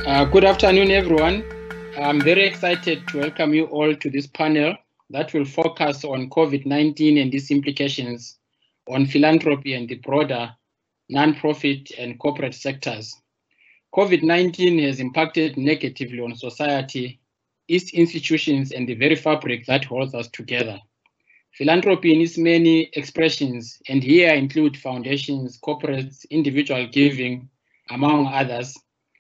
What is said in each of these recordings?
Good afternoon, everyone. I'm very excited to welcome you all to this panel that will focus on COVID-19 and its implications on philanthropy and the broader non-profit and corporate sectors. COVID-19 has impacted negatively on society, its institutions, and the very fabric that holds us together. Philanthropy in its many expressions, and here include foundations, corporates, individual giving, among others,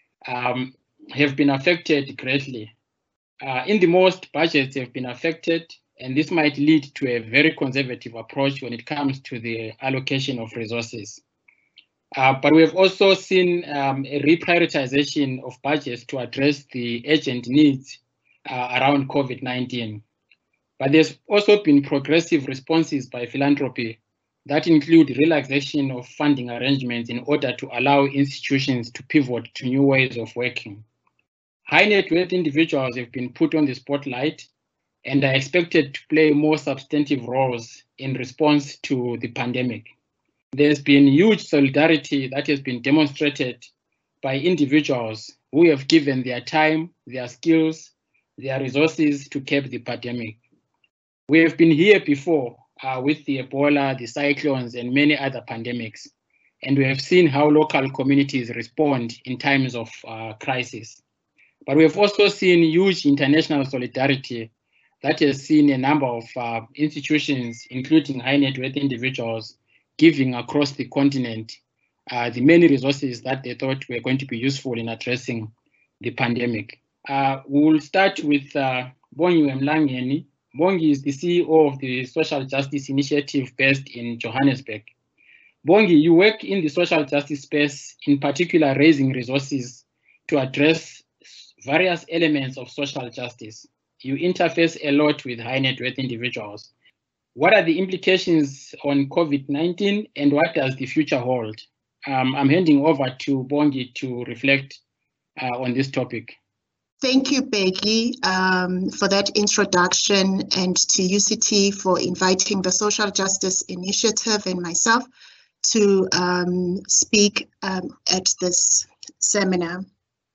have been affected greatly. In the most, budgets have been affected, and this might lead to a very conservative approach when it comes to the allocation of resources. But we have also seen a reprioritization of budgets to address the urgent needs around COVID-19. But there's also been progressive responses by philanthropy that include relaxation of funding arrangements in order to allow institutions to pivot to new ways of working. High net worth individuals have been put on the spotlight and are expected to play more substantive roles in response to the pandemic. There's been huge solidarity that has been demonstrated by individuals who have given their time, their skills, their resources to curb the pandemic. We have been here before with the Ebola, the cyclones, and many other pandemics, and we have seen how local communities respond in times of crisis. But we have also seen huge international solidarity that has seen a number of institutions, including high net worth individuals, giving across the continent the many resources that they thought were going to be useful in addressing the pandemic. We will start with Bongi Mlangeni. Bongi is the CEO of the Social Justice Initiative based in Johannesburg. Bongi, you work in the social justice space, in particular raising resources to address various elements of social justice. You interface a lot with high net worth individuals. What are the implications on COVID-19 and what does the future hold? I'm handing over to Bongi to reflect on this topic. Thank you, Peggy, for that introduction, and to UCT for inviting the Social Justice Initiative and myself to speak at this seminar.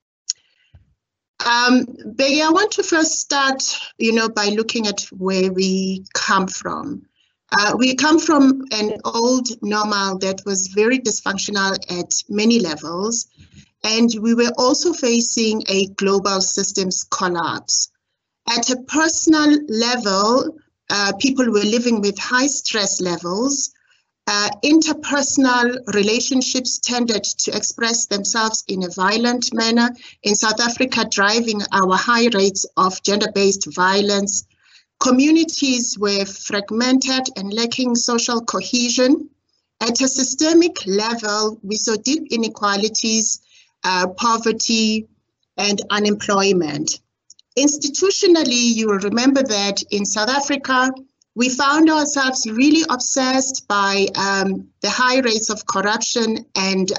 Peggy, I want to first start, by looking at where we come from. We come from an old normal that was very dysfunctional at many levels. And we were also facing a global systems collapse. At a personal level, people were living with high stress levels. Interpersonal relationships tended to express themselves in a violent manner. In South Africa, driving our high rates of gender-based violence. Communities were fragmented and lacking social cohesion. At a systemic level, we saw deep inequalities, poverty, and unemployment. Institutionally, you will remember that in South Africa, we found ourselves really obsessed by the high rates of corruption and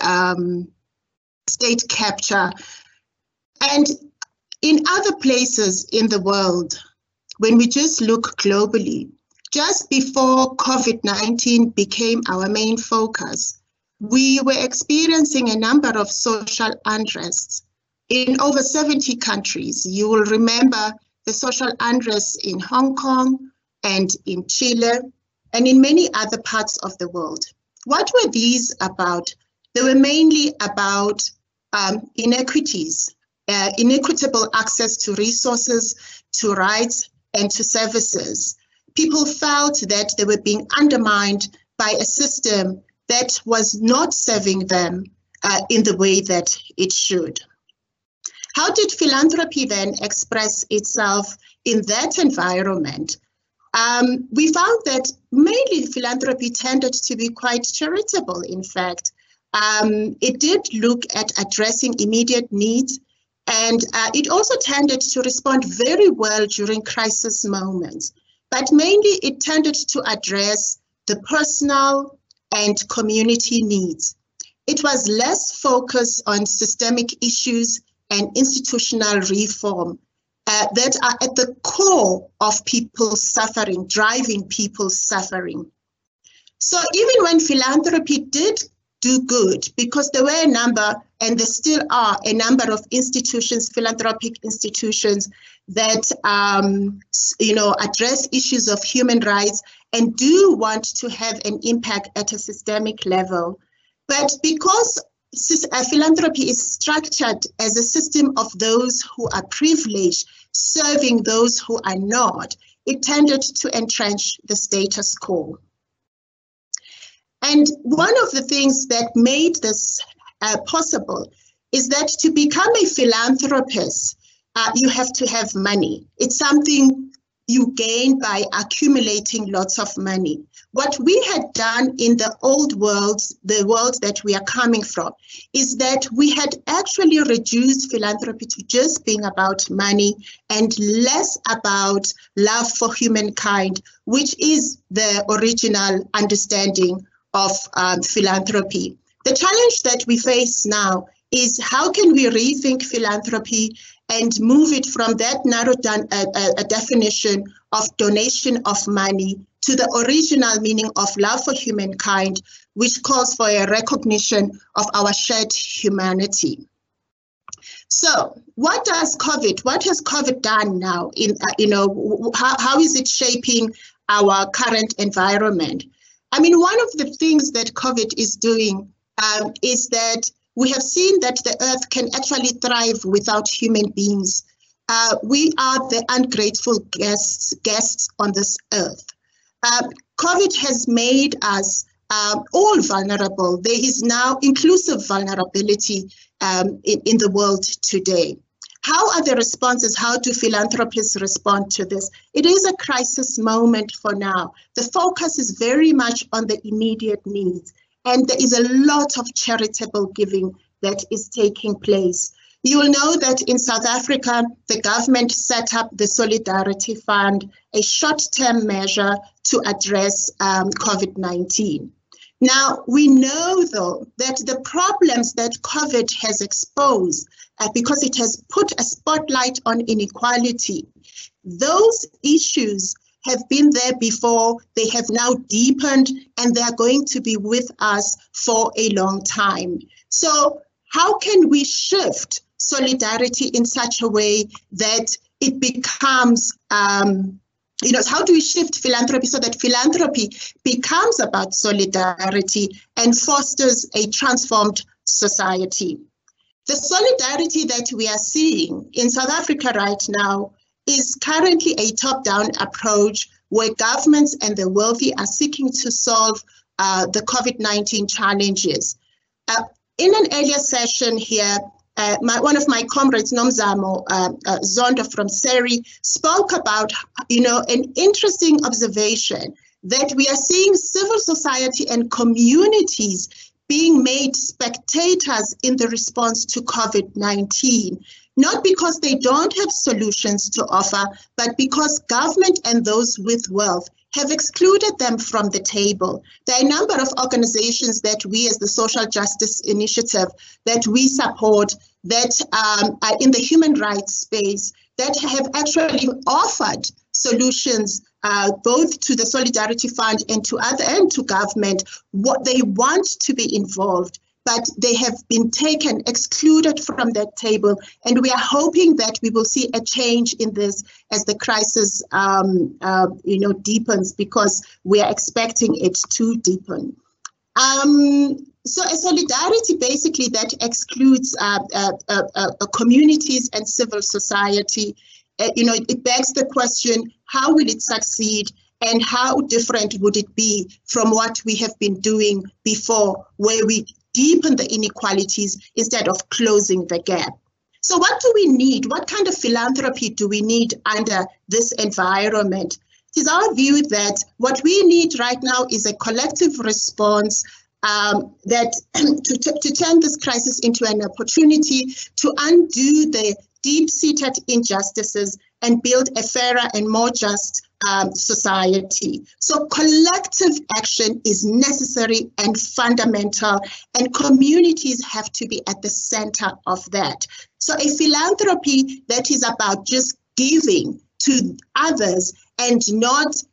state capture. And in other places in the world, when we just look globally, just before COVID-19 became our main focus, we were experiencing a number of social unrests in over 70 countries. You will remember the social unrest in Hong Kong and in Chile and in many other parts of the world. What were these about? They were mainly about inequities, inequitable access to resources, to rights, and to services. People felt that they were being undermined by a system that was not serving them in the way that it should. How did philanthropy then express itself in that environment? We found that mainly philanthropy tended to be quite charitable, in fact. It did look at addressing immediate needs, and it also tended to respond very well during crisis moments. But mainly it tended to address the personal and community needs. It was less focused on systemic issues and institutional reform that are at the core of people's suffering, driving people's suffering. So even when philanthropy did do good, because there were a number, and there still are a number of institutions, philanthropic institutions, that address issues of human rights and do want to have an impact at a systemic level. But because philanthropy is structured as a system of those who are privileged serving those who are not, it tended to entrench the status quo. And one of the things that made this possible is that to become a philanthropist, you have to have money. It's something you gain by accumulating lots of money. What we had done in the old world, the world that we are coming from, is that we had actually reduced philanthropy to just being about money and less about love for humankind, which is the original understanding of philanthropy. The challenge that we face now is how can we rethink philanthropy and move it from that narrowed down a definition of donation of money to the original meaning of love for humankind, which calls for a recognition of our shared humanity. So what has COVID done now? How is it shaping our current environment? I mean, one of the things that COVID is doing is that we have seen that the earth can actually thrive without human beings. We are the ungrateful guests on this earth. COVID has made us all vulnerable. There is now inclusive vulnerability in the world today. How are the responses? How do philanthropists respond to this? It is a crisis moment for now. The focus is very much on the immediate needs, and there is a lot of charitable giving that is taking place. You will know that in South Africa, the government set up the Solidarity Fund, a short-term measure to address COVID-19. Now, we know, though, that the problems that COVID has exposed, because it has put a spotlight on inequality, those issues have been there before, they have now deepened, and they are going to be with us for a long time. So how can we shift solidarity in such a way that it becomes, how do we shift philanthropy so that philanthropy becomes about solidarity and fosters a transformed society? The solidarity that we are seeing in South Africa right now is currently a top-down approach where governments and the wealthy are seeking to solve the COVID-19 challenges. In an earlier session here, one of my comrades, Nomzamo Zondo from SERI, spoke about an interesting observation that we are seeing civil society and communities being made spectators in the response to COVID-19, not because they don't have solutions to offer, but because government and those with wealth have excluded them from the table. There are a number of organizations that we as the Social Justice Initiative that we support that are in the human rights space that have actually offered solutions both to the Solidarity Fund and to government. What they want to be involved, but they have been excluded from that table. And we are hoping that we will see a change in this as the crisis deepens, because we are expecting it to deepen. So a solidarity basically that excludes communities and civil society, it begs the question, how will it succeed? And how different would it be from what we have been doing before, where we deepen the inequalities instead of closing the gap? So what do we need? What kind of philanthropy do we need under this environment? It is our view that what we need right now is a collective response that to turn this crisis into an opportunity to undo the deep-seated injustices and build a fairer and more just society. So collective action is necessary and fundamental, and communities have to be at the center of that. So a philanthropy that is about just giving to others and not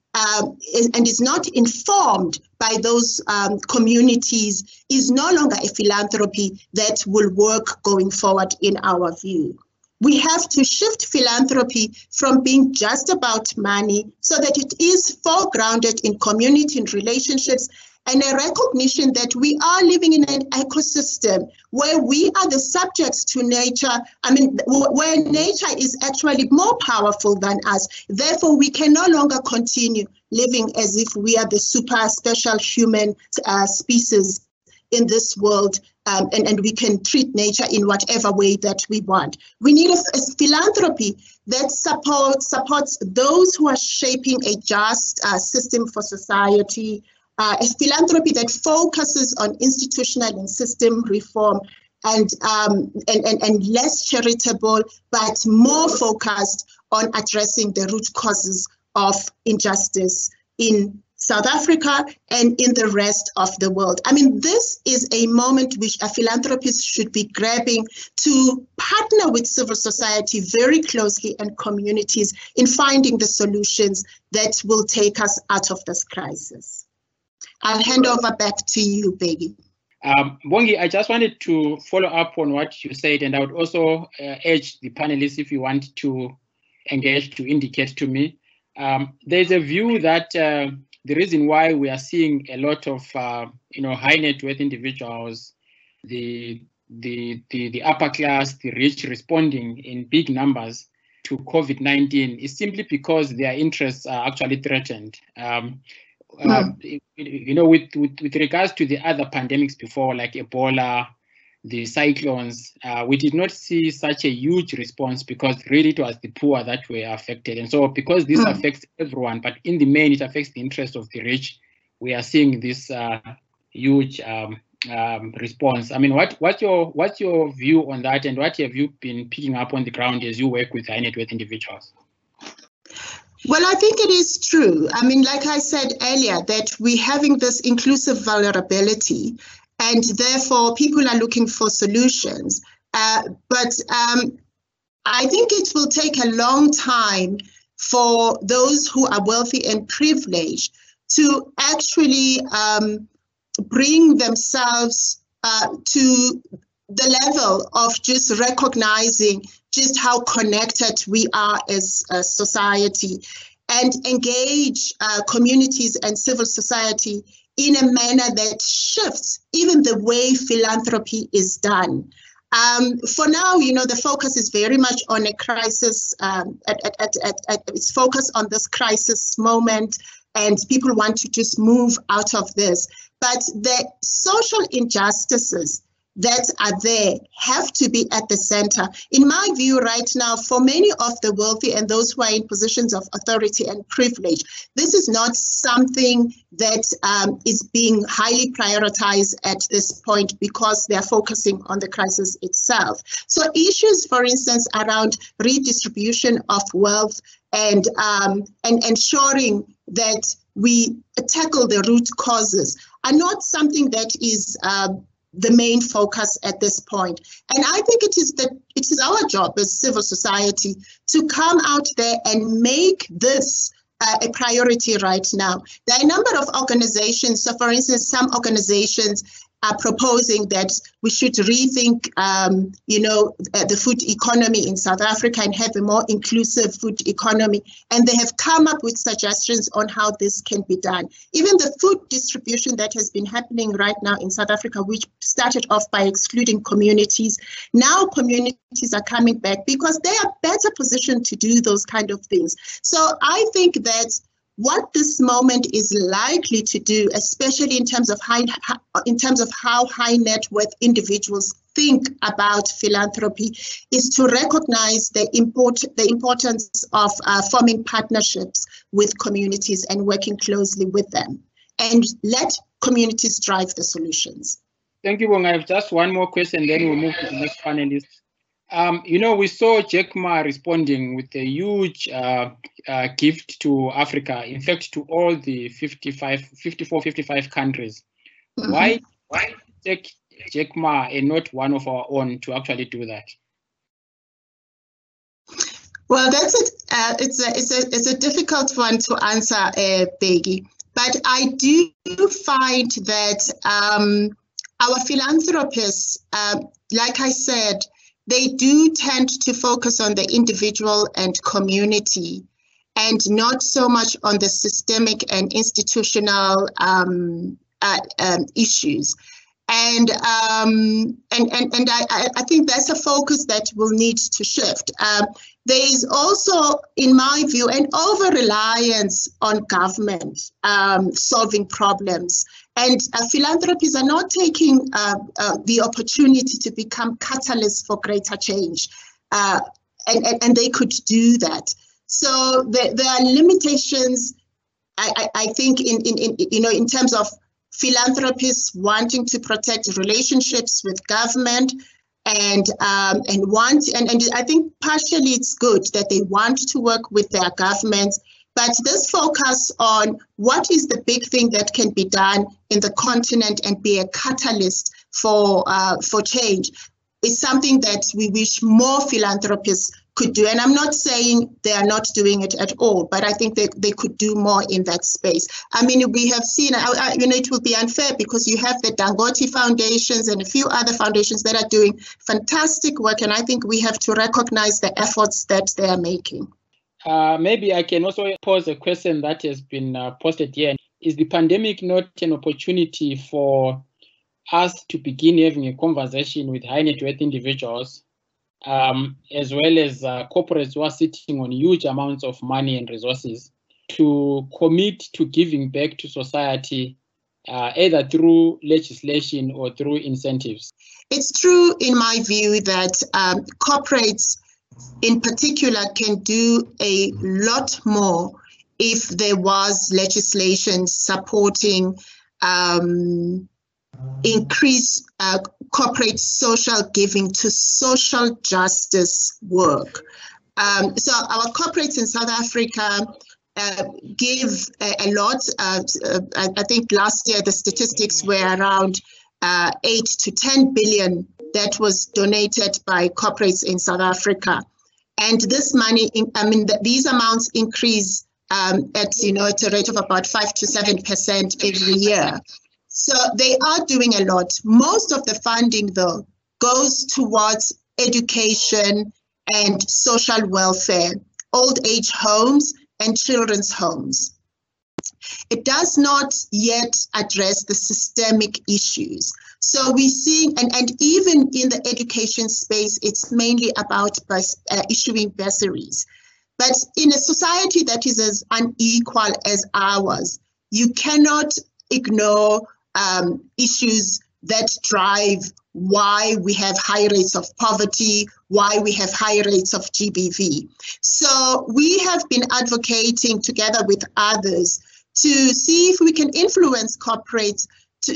and is not informed by those communities is no longer a philanthropy that will work going forward in our view. We have to shift philanthropy from being just about money so that it is foregrounded in community and relationships, and a recognition that we are living in an ecosystem where we are the subjects to nature. I mean, where nature is actually more powerful than us. Therefore, we can no longer continue living as if we are the super special human species in this world, and we can treat nature in whatever way that we want. We need a philanthropy that supports those who are shaping a just system for society, a philanthropy that focuses on institutional and system reform, and less charitable, but more focused on addressing the root causes of injustice in South Africa and in the rest of the world. I mean, this is a moment which a philanthropist should be grabbing to partner with civil society very closely and communities in finding the solutions that will take us out of this crisis. I'll hand over back to you, Bheki. Bongi, I just wanted to follow up on what you said, and I would also urge the panelists, if you want to engage, to indicate to me. There's a view that the reason why we are seeing a lot of high net worth individuals, the upper class, the rich responding in big numbers to COVID-19 is simply because their interests are actually threatened. With regards to the other pandemics before, like Ebola, the cyclones, we did not see such a huge response because really it was the poor that were affected. And so because this affects everyone, but in the main it affects the interest of the rich, we are seeing this huge response. I mean, what's your view on that, and what have you been picking up on the ground as you work with high net worth individuals? Well, I think it is true. I mean, like I said earlier, that we're having this inclusive vulnerability, and therefore people are looking for solutions. But I think it will take a long time for those who are wealthy and privileged to actually bring themselves to the level of just recognizing just how connected we are as a society, and engage communities and civil society in a manner that shifts even the way philanthropy is done. For now, the focus is very much on a crisis. It's focused on this crisis moment, and people want to just move out of this. But the social injustices that are there have to be at the center. In my view right now, for many of the wealthy and those who are in positions of authority and privilege, this is not something that is being highly prioritized at this point because they're focusing on the crisis itself. So issues, for instance, around redistribution of wealth and ensuring that we tackle the root causes are not something that is the main focus at this point. And I think it is our job as civil society to come out there and make this a priority right now. There are a number of organizations. So for instance, some organizations are proposing that we should rethink, the food economy in South Africa and have a more inclusive food economy. And they have come up with suggestions on how this can be done. Even the food distribution that has been happening right now in South Africa, which started off by excluding communities, now communities are coming back because they are better positioned to do those kind of things. So I think that what this moment is likely to do, especially in terms of how high net worth individuals think about philanthropy, is to recognize the importance of forming partnerships with communities and working closely with them, and let communities drive the solutions. Thank you, Bong. I have just one more question, then we'll move to the next panelist. We saw Jack Ma responding with a huge gift to Africa, in fact, to all the 55 countries. Mm-hmm. Why take Jack Ma and not one of our own to actually do that? Well, that's it. It's a difficult one to answer, Peggy. But I do find that our philanthropists, like I said, they do tend to focus on the individual and community, and not so much on the systemic and institutional issues. And I think that's a focus that will need to shift. There is also, in my view, an over-reliance on government solving problems. And philanthropies are not taking the opportunity to become catalysts for greater change. And they could do that. So there are limitations, I think, in terms of philanthropists wanting to protect relationships with government, and I think partially it's good that they want to work with their governments, but this focus on what is the big thing that can be done in the continent and be a catalyst for change is something that we wish more philanthropists could do. And I'm not saying they are not doing it at all, but I think they could do more in that space. I mean, we have seen, it will be unfair because you have the Dangote foundations and a few other foundations that are doing fantastic work. And I think we have to recognize the efforts that they are making. Maybe I can also pose a question that has been posted here. Is the pandemic not an opportunity for us to begin having a conversation with high net worth individuals, as well as corporates who are sitting on huge amounts of money and resources, to commit to giving back to society, either through legislation or through incentives? It's true, in my view, that corporates in particular can do a lot more if there was legislation supporting increase corporate social giving to social justice work. So our corporates in South Africa give a lot. I think last year the statistics were around 8 to 10 billion that was donated by corporates in South Africa. And this money, these amounts increase at a rate of about 5 to 7% every year. So they are doing a lot. Most of the funding, though, goes towards education and social welfare, old age homes and children's homes. It does not yet address the systemic issues. So we're seeing, and even in the education space, it's mainly about issuing bursaries. But in a society that is as unequal as ours, you cannot ignore issues that drive why we have high rates of poverty, why we have high rates of GBV. So we have been advocating together with others to see if we can influence corporates to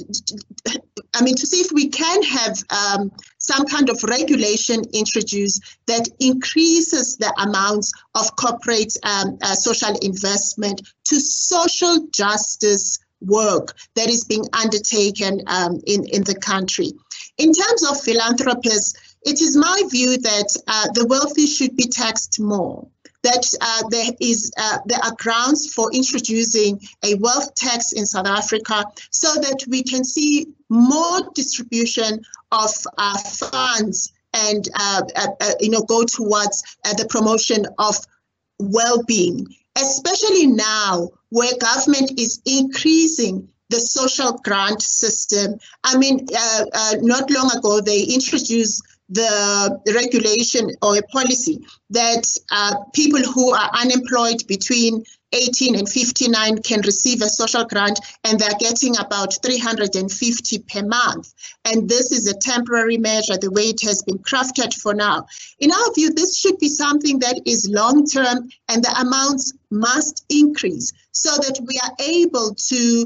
see if we can have some kind of regulation introduced that increases the amounts of corporate social investment to social justice work that is being undertaken in the country. In terms of philanthropists, it is my view that the wealthy should be taxed more, that there are grounds for introducing a wealth tax in South Africa so that we can see more distribution of funds and go towards the promotion of well-being, especially now where government is increasing the social grant system. I mean, not long ago, they introduced the regulation or a policy that people who are unemployed between 18 and 59 can receive a social grant, and they're getting about 350 per month. And this is a temporary measure, the way it has been crafted for now. In our view, this should be something that is long-term, and the amounts must increase so that we are able to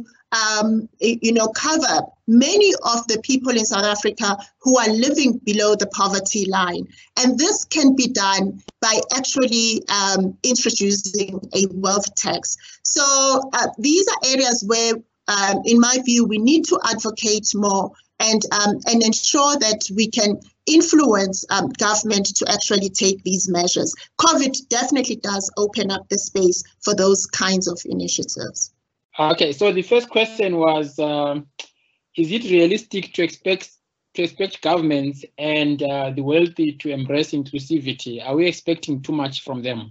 cover many of the people in South Africa who are living below the poverty line. And this can be done by actually introducing a wealth tax. So these are areas where, in my view, we need to advocate more and ensure that we can influence government to actually take these measures. COVID definitely does open up the space for those kinds of initiatives. Okay, so the first question was, is it realistic to expect governments and the wealthy to embrace inclusivity? Are we expecting too much from them?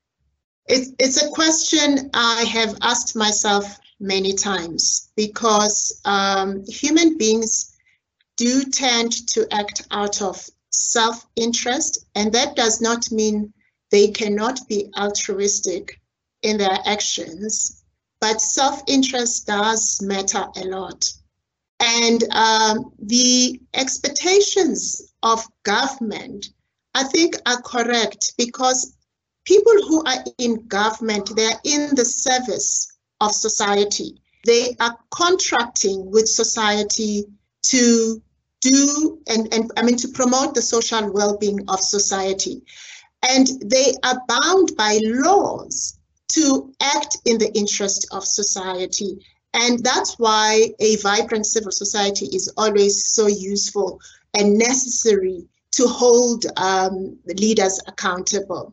It's a question I have asked myself many times, because human beings do tend to act out of self-interest, and that does not mean they cannot be altruistic in their actions, but self-interest does matter a lot. And the expectations of government, I think, are correct, because people who are in government, they are in the service of society. They are contracting with society to do to promote the social well-being of society. And they are bound by laws to act in the interest of society. And that's why a vibrant civil society is always so useful and necessary to hold leaders accountable.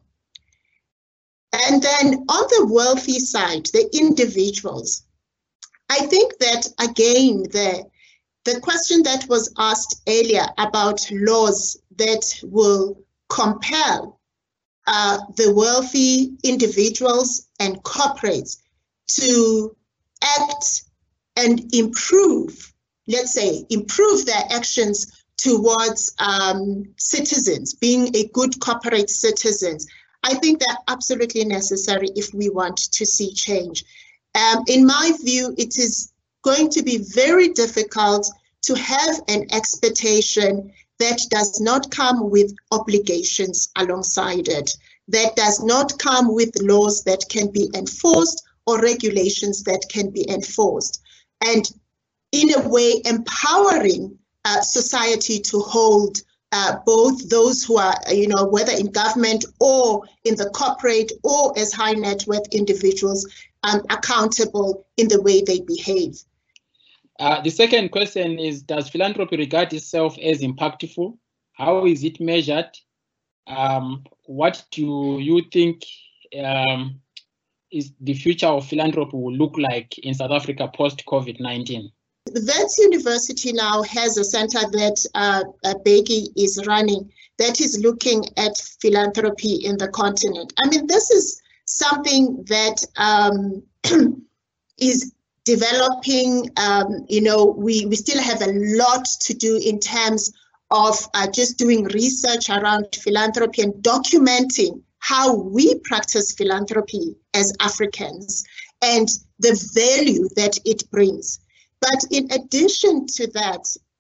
And then on the wealthy side, the individuals, I think that, again, the question that was asked earlier about laws that will compel the wealthy individuals and corporates to act and improve, let's say, improve their actions towards citizens, being a good corporate citizens. I think they're absolutely necessary if we want to see change. In my view, it is going to be very difficult to have an expectation that does not come with obligations alongside it, that does not come with laws that can be enforced or regulations that can be enforced, and in a way empowering society to hold both those who are, whether in government or in the corporate or as high net worth individuals, accountable in the way they behave. The second question is, does philanthropy regard itself as impactful? How is it measured? What do you think is the future of philanthropy will look like in South Africa post-COVID-19? The Wits University now has a center that Bheki is running that is looking at philanthropy in the continent. I mean, this is something that is developing. We still have a lot to do in terms of just doing research around philanthropy and documenting how we practice philanthropy as Africans and the value that it brings. But in addition to that,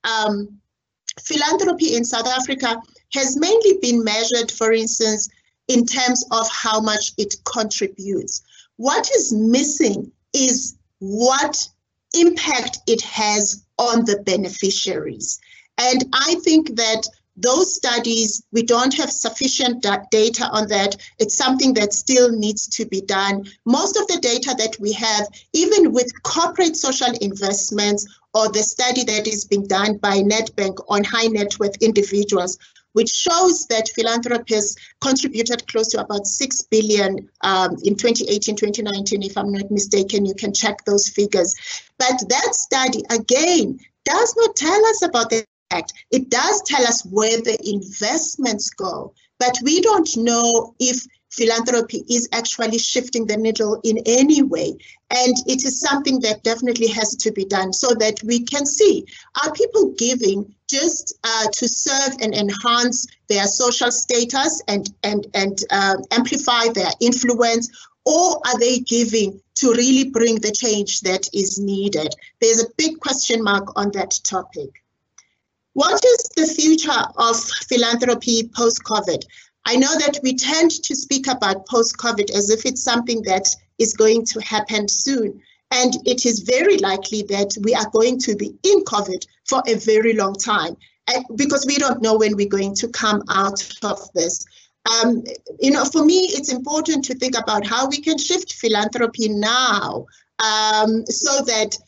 philanthropy in South Africa has mainly been measured, for instance, in terms of how much it contributes. What is missing is what impact it has on the beneficiaries. And I think that those studies, we don't have sufficient data on that. It's something that still needs to be done. Most of the data that we have, even with corporate social investments or the study that is being done by Nedbank on high net worth individuals, which shows that philanthropists contributed close to about 6 billion in 2018, 2019, if I'm not mistaken. You can check those figures. But that study, again, does not tell us about the impact. It does tell us where the investments go, but we don't know if philanthropy is actually shifting the needle in any way. And it is something that definitely has to be done so that we can see, are people giving just to serve and enhance their social status and amplify their influence, or are they giving to really bring the change that is needed? There's a big question mark on that topic. What is the future of philanthropy post-COVID? I know that we tend to speak about post-COVID as if it's something that is going to happen soon. And it is very likely that we are going to be in COVID for a very long time, because we don't know when we're going to come out of this. For me, it's important to think about how we can shift philanthropy now so that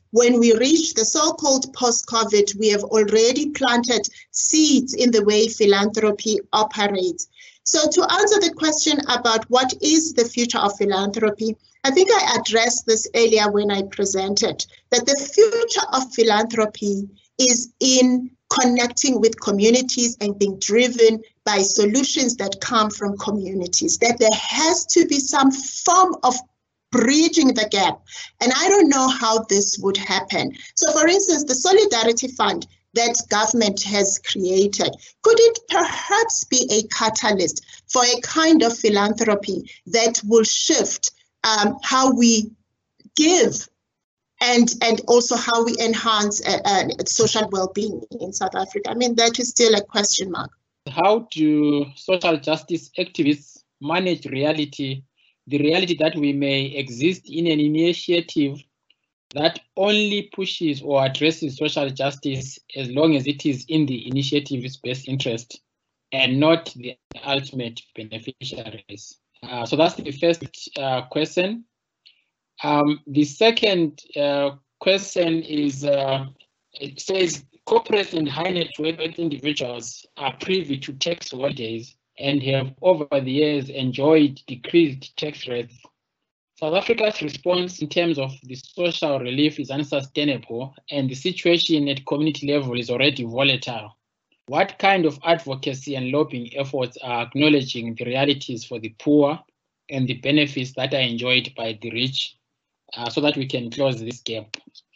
when we reach the so-called post-COVID, we have already planted seeds in the way philanthropy operates. So to answer the question about what is the future of philanthropy, I think I addressed this earlier when I presented, that the future of philanthropy is in connecting with communities and being driven by solutions that come from communities, that there has to be some form of bridging the gap. And I don't know how this would happen. So for instance, the Solidarity Fund that government has created, could it perhaps be a catalyst for a kind of philanthropy that will shift how we give and also how we enhance social well-being in South Africa? I mean, that is still a question mark. How do social justice activists manage the reality that we may exist in an initiative that only pushes or addresses social justice as long as it is in the initiative's best interest and not the ultimate beneficiaries? So that's the first question. The second question is, it says corporate and high net worth individuals are privy to tax holidays and have over the years enjoyed decreased tax rates. South Africa's response in terms of the social relief is unsustainable, and the situation at community level is already volatile. What kind of advocacy and lobbying efforts are acknowledging the realities for the poor and the benefits that are enjoyed by the rich, so that we can close this gap?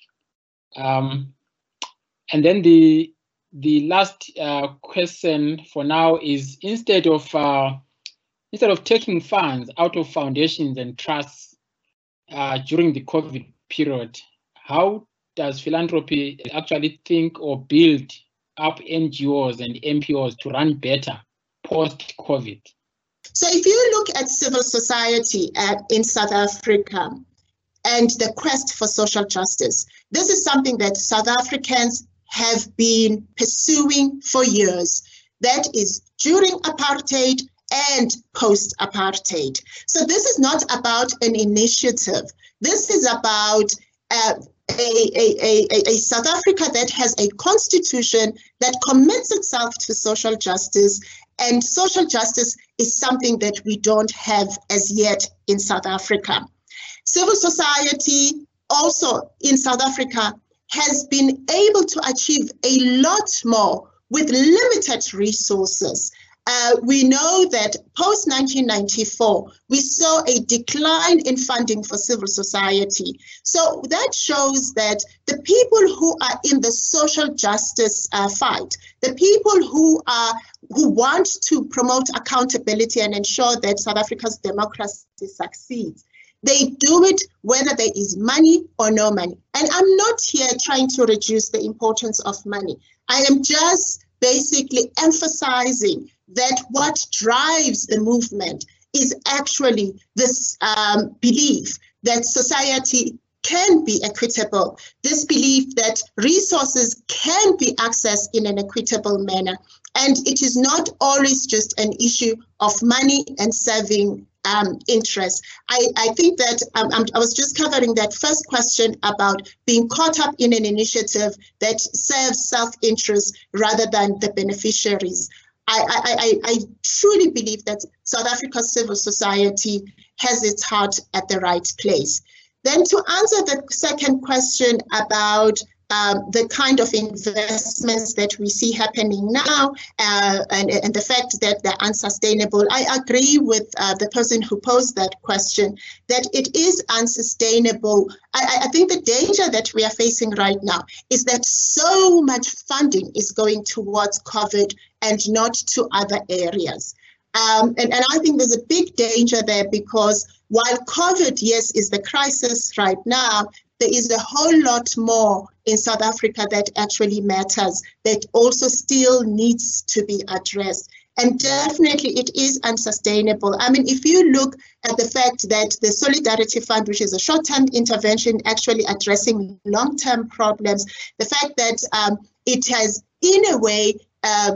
And then the last question for now is, instead of taking funds out of foundations and trusts during the COVID period, how does philanthropy actually think or build up NGOs and NPOs to run better post-COVID? So if you look at civil society in South Africa and the quest for social justice, this is something that South Africans have been pursuing for years. That is during apartheid and post-apartheid. So this is not about an initiative. This is about a South Africa that has a constitution that commits itself to social justice, and social justice is something that we don't have as yet in South Africa. Civil society also in South Africa has been able to achieve a lot more with limited resources. We know that post-1994, we saw a decline in funding for civil society. So that shows that the people who are in the social justice fight, the people who want to promote accountability and ensure that South Africa's democracy succeeds, they do it whether there is money or no money. And I'm not here trying to reduce the importance of money. I am just basically emphasizing that what drives the movement is actually this belief that society can be equitable, this belief that resources can be accessed in an equitable manner. And it is not always just an issue of money and serving interest. I think that I was just covering that first question about being caught up in an initiative that serves self-interest rather than the beneficiaries. I truly believe that South Africa's civil society has its heart at the right place. Then to answer the second question about the kind of investments that we see happening now and the fact that they're unsustainable, I agree with the person who posed that question, that it is unsustainable. I think the danger that we are facing right now is that so much funding is going towards COVID and not to other areas. And I think there's a big danger there, because while COVID, yes, is the crisis right now, there is a whole lot more in South Africa that actually matters, that also still needs to be addressed. And definitely it is unsustainable. I mean, if you look at the fact that the Solidarity Fund, which is a short-term intervention actually addressing long-term problems, the fact that it has, in a way,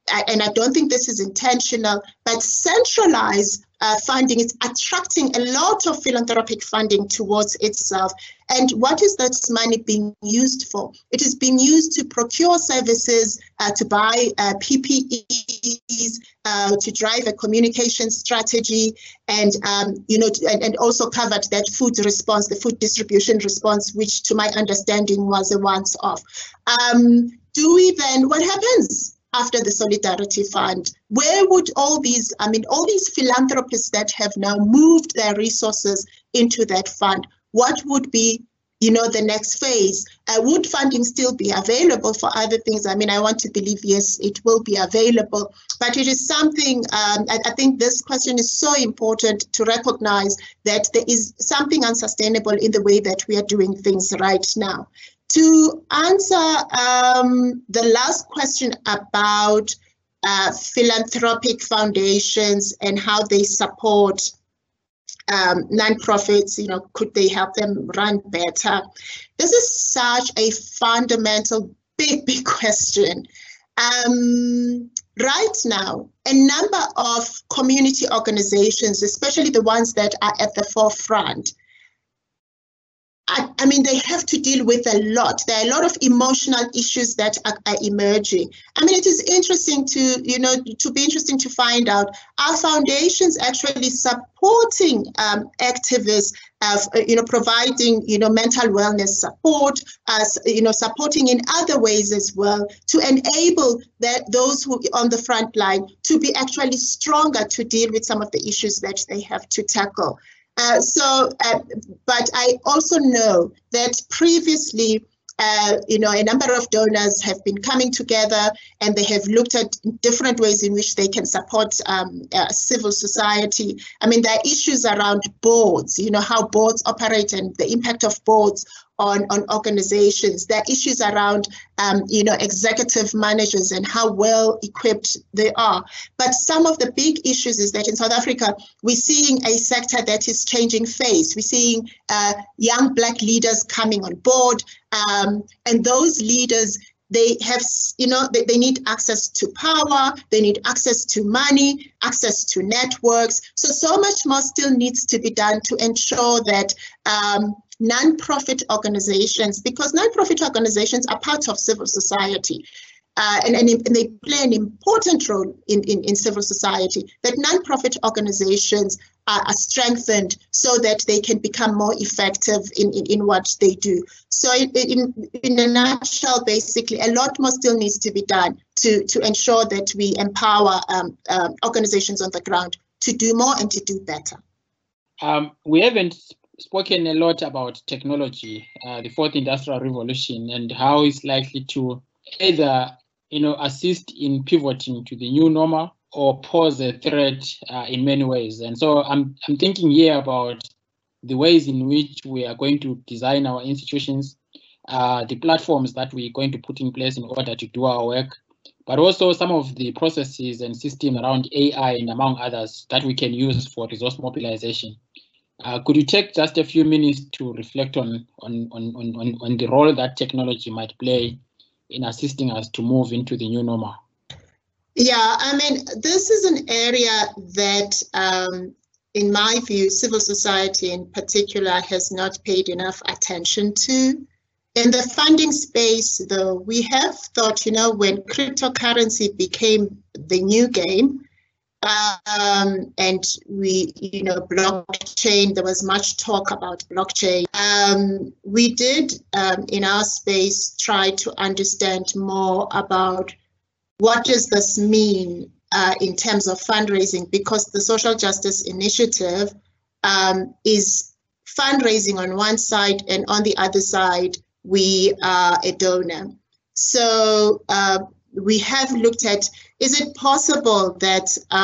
and I don't think this is intentional, but centralized funding is attracting a lot of philanthropic funding towards itself. And what is that money being used for? It is being used to procure services, to buy PPEs, to drive a communication strategy, and and also covered that food response, the food distribution response, which to my understanding was a once-off. Do we then, what happens after the Solidarity Fund? Where would all these philanthropists that have now moved their resources into that fund, what would be, the next phase? Would funding still be available for other things? I want to believe, yes, it will be available, but it is something, I think this question is so important to recognize that there is something unsustainable in the way that we are doing things right now. To answer the last question about philanthropic foundations and how they support nonprofits, could they help them run better? This is such a fundamental, big question. Right now, a number of community organizations, especially the ones that are at the forefront, they have to deal with a lot. There are a lot of emotional issues that are emerging. It is interesting to find out, are foundations actually supporting activists, providing, mental wellness support, supporting in other ways as well, to enable those who are on the front line to be actually stronger to deal with some of the issues that they have to tackle. But I also know that previously, a number of donors have been coming together and they have looked at different ways in which they can support civil society. There are issues around boards, how boards operate and the impact of boards on organizations. There are issues around, executive managers and how well equipped they are. But some of the big issues is that in South Africa, we're seeing a sector that is changing face. We're seeing young Black leaders coming on board, and those leaders, they have, they need access to power, they need access to money, access to networks. So much more still needs to be done to ensure that non-profit organizations, because non-profit organizations are part of civil society, and they play an important role in civil society, that non-profit organizations are strengthened so that they can become more effective in what they do. So in a nutshell, basically, a lot more still needs to be done to ensure that we empower organizations on the ground to do more and to do better. We haven't spoken a lot about technology, the fourth industrial revolution, and how it's likely to either assist in pivoting to the new normal or pose a threat in many ways. And so I'm thinking here about the ways in which we are going to design our institutions, the platforms that we're going to put in place in order to do our work, but also some of the processes and systems around AI and among others that we can use for resource mobilization. Could you take just a few minutes to reflect on the role that technology might play in assisting us to move into the new normal? Yeah, this is an area that, in my view, civil society in particular has not paid enough attention to. In the funding space, though, we have thought, when cryptocurrency became the new game, and we, blockchain, there was much talk about blockchain. We did, in our space, try to understand more about what does this mean in terms of fundraising, because the Social Justice Initiative is fundraising on one side, and on the other side, we are a donor. So we have looked at, is it possible that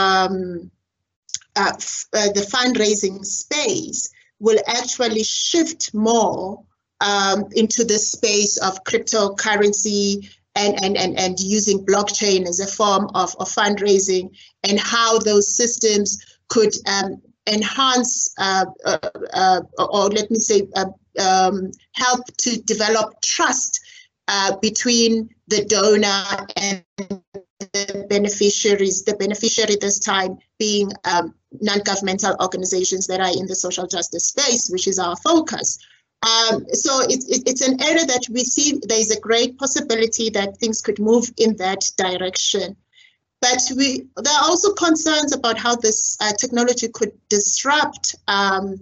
the fundraising space will actually shift more into the space of cryptocurrency and using blockchain as a form of fundraising, and how those systems could enhance or let me say help to develop trust between the donor and the beneficiaries, the beneficiary this time being non-governmental organizations that are in the social justice space, which is our focus. So it's an area that we see there is a great possibility that things could move in that direction. But there are also concerns about how this technology could disrupt the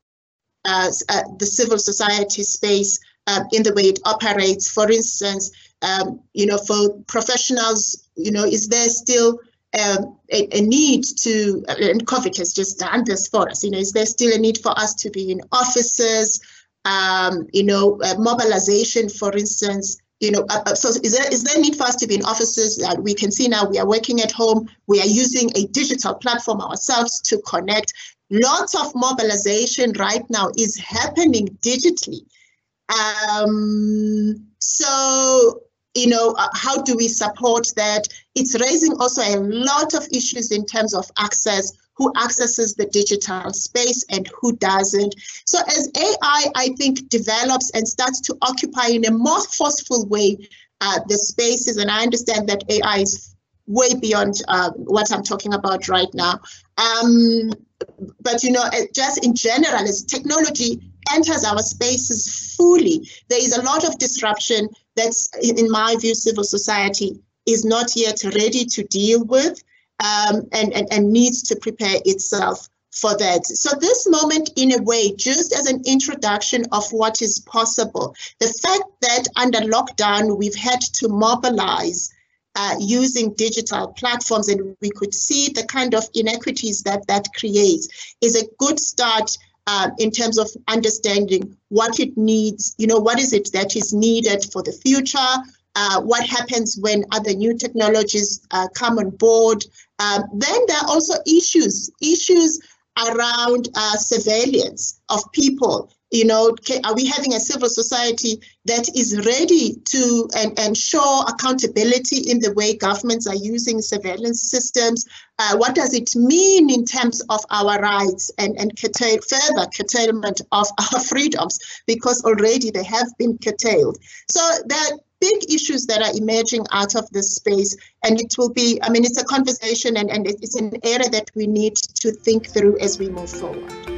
civil society space in the way it operates. For instance, for professionals, is there still a need to, and COVID has just done this for us, is there still a need for us to be in offices, mobilization, for instance, so is there a need for us to be in offices? We can see now we are working at home. We are using a digital platform ourselves to connect. Lots of mobilization right now is happening digitally. How do we support that? It's raising also a lot of issues in terms of access, who accesses the digital space and who doesn't. So as AI, I think, develops and starts to occupy in a more forceful way the spaces, and I understand that AI is way beyond what I'm talking about right now. But just in general, as technology enters our spaces fully, there is a lot of disruption that's, in my view, civil society is not yet ready to deal with, and needs to prepare itself for that. So this moment, in a way, just as an introduction of what is possible, the fact that under lockdown, we've had to mobilize using digital platforms, and we could see the kind of inequities that creates, is a good start in terms of understanding what it needs, what is it that is needed for the future, what happens when other new technologies come on board. Then there are also issues around surveillance of people. Are we having a civil society that is ready to ensure accountability in the way governments are using surveillance systems? What does it mean in terms of our rights and further curtailment of our freedoms, because already they have been curtailed? So there are big issues that are emerging out of this space, and it will be, it's a conversation and it's an area that we need to think through as we move forward.